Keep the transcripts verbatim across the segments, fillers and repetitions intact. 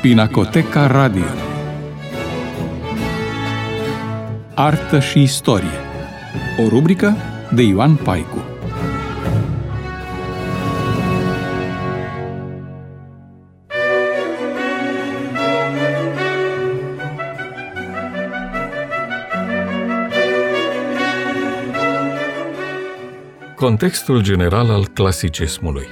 Pinacoteca Radio. Artă și istorie. O rubrică de Ioan Paicu. Contextul general al clasicismului.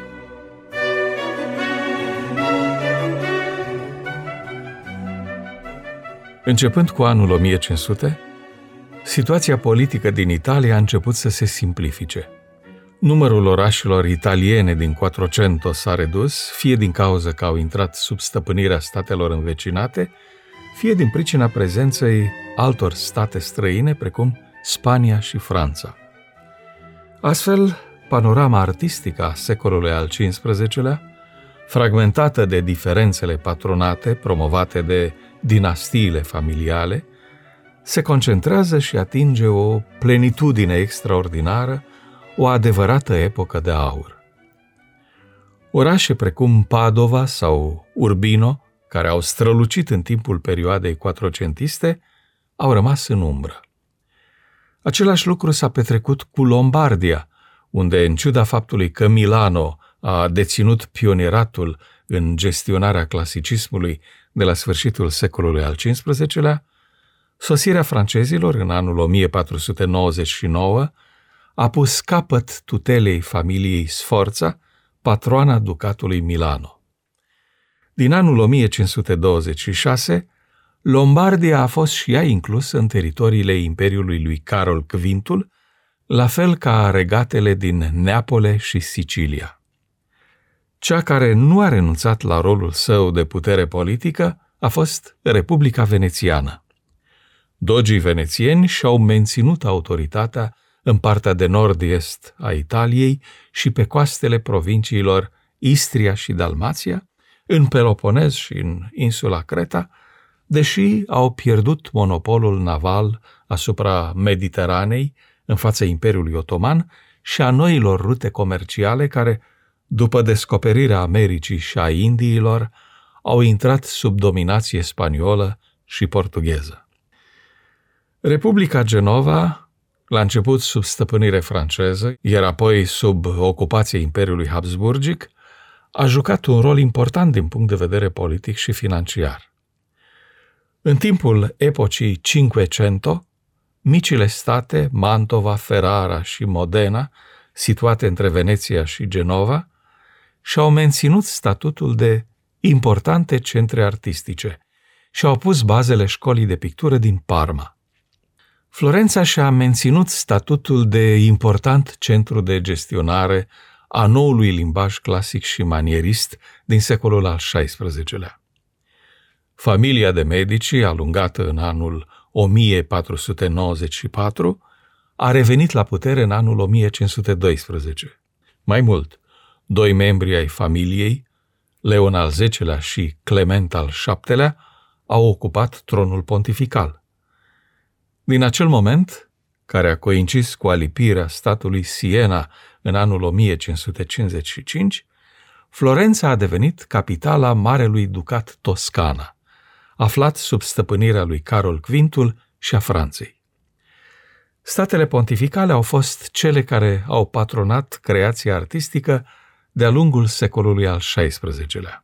Începând cu anul o mie cinci sute, situația politică din Italia a început să se simplifice. Numărul orașelor italiene din Quattrocento s-a redus, fie din cauza că au intrat sub stăpânirea statelor învecinate, fie din pricina prezenței altor state străine, precum Spania și Franța. Astfel, panorama artistică a secolului al cincisprezecelea, fragmentată de diferențele patronate promovate de dinastiile familiale, se concentrează și atinge o plenitudine extraordinară, o adevărată epocă de aur. Orașe precum Padova sau Urbino, care au strălucit în timpul perioadei quattrocentiste, au rămas în umbră. Același lucru s-a petrecut cu Lombardia, unde, în ciuda faptului că Milano a deținut pionieratul în gestionarea clasicismului de la sfârșitul secolului al cincisprezecelea, sosirea francezilor în anul o mie patru sute nouăzeci și nouă a pus capăt tutelei familiei Sforza, patroana ducatului Milano. Din anul o mie cinci sute douăzeci și șase, Lombardia a fost și ea inclusă în teritoriile Imperiului lui Carol Quintul, la fel ca regatele din Neapole și Sicilia. Cea care nu a renunțat la rolul său de putere politică a fost Republica Venețiană. Dogii venețieni și-au menținut autoritatea în partea de nord-est a Italiei și pe coastele provinciilor Istria și Dalmația, în Peloponez și în insula Creta, deși au pierdut monopolul naval asupra Mediteranei în fața Imperiului Otoman și a noilor rute comerciale care, după descoperirea Americii și a Indiilor, au intrat sub dominație spaniolă și portugheză. Republica Genova, la început sub stăpânire franceză, iar apoi sub ocupația Imperiului Habsburgic, a jucat un rol important din punct de vedere politic și financiar. În timpul epocii Cinquecento, micile state, Mantova, Ferrara și Modena, situate între Veneția și Genova, și-au menținut statutul de importante centre artistice și au pus bazele școlii de pictură din Parma. Florența și-a menținut statutul de important centru de gestionare a noului limbaj clasic și manierist din secolul al șaisprezecelea. Familia de Medici, alungată în anul o mie patru sute nouăzeci și patru, a revenit la putere în anul o mie cinci sute doisprezece. Mai mult, doi membri ai familiei, Leon al zecelea și Clement al șaptelea, au ocupat tronul pontifical. Din acel moment, care a coincis cu alipirea statului Siena în anul o mie cinci sute cincizeci și cinci, Florența a devenit capitala Marelui Ducat Toscana, aflat sub stăpânirea lui Carol Quintul și a Franței. Statele pontificale au fost cele care au patronat creația artistică de-a lungul secolului al șaisprezecelea.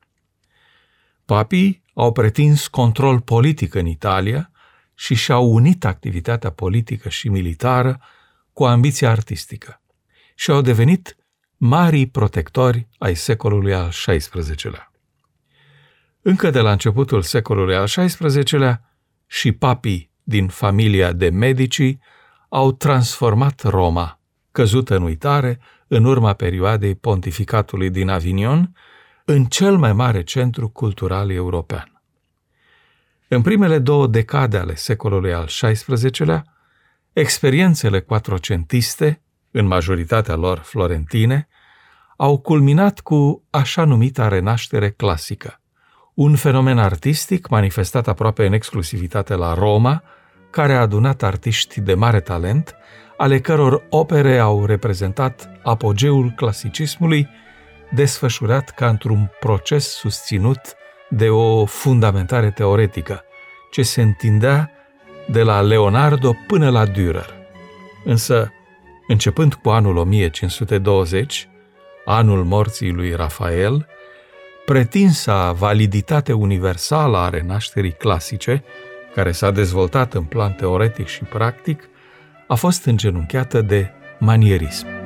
Papii au pretins control politic în Italia și și-au unit activitatea politică și militară cu ambiția artistică și au devenit marii protectori ai secolului al șaisprezecelea. Încă de la începutul secolului al șaisprezecelea, și papii din familia de Medici au transformat Roma, căzută în uitare în urma perioadei pontificatului din Avignon, în cel mai mare centru cultural european. În primele două decade ale secolului al șaisprezecelea, experiențele quattrocentiste, în majoritatea lor florentine, au culminat cu așa numita renaștere clasică, un fenomen artistic manifestat aproape în exclusivitate la Roma, care a adunat artiști de mare talent, ale căror opere au reprezentat apogeul clasicismului, desfășurat ca într-un proces susținut de o fundamentare teoretică, ce se întindea de la Leonardo până la Dürer. Însă, începând cu anul o mie cinci sute douăzeci, anul morții lui Rafael, pretinsa validitate universală a renașterii clasice, care s-a dezvoltat în plan teoretic și practic, a fost îngenunchiată de manierism.